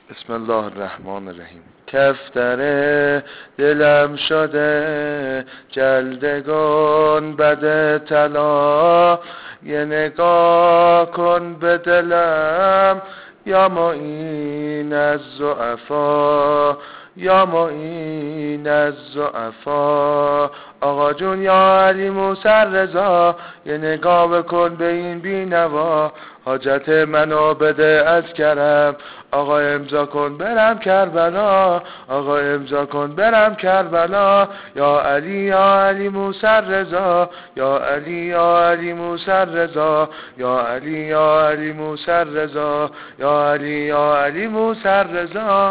بسم الله الرحمن الرحیم. کفتر دلم شده جلدگان بد طلا، یه نگاه کن به دلم یا معین از ضعفا، یا معین از ضعفا. آقا جون یا علی موسی رضا، یه نگاه بکن به این بینوا، حاجت منو بده از کرم، آقا امضا کن برم کربلا، آقا امضا کن برم کربلا. یا علی موسی رضا، یا علی موسی رضا، یا علی موسی رضا، یا علی موسی رضا.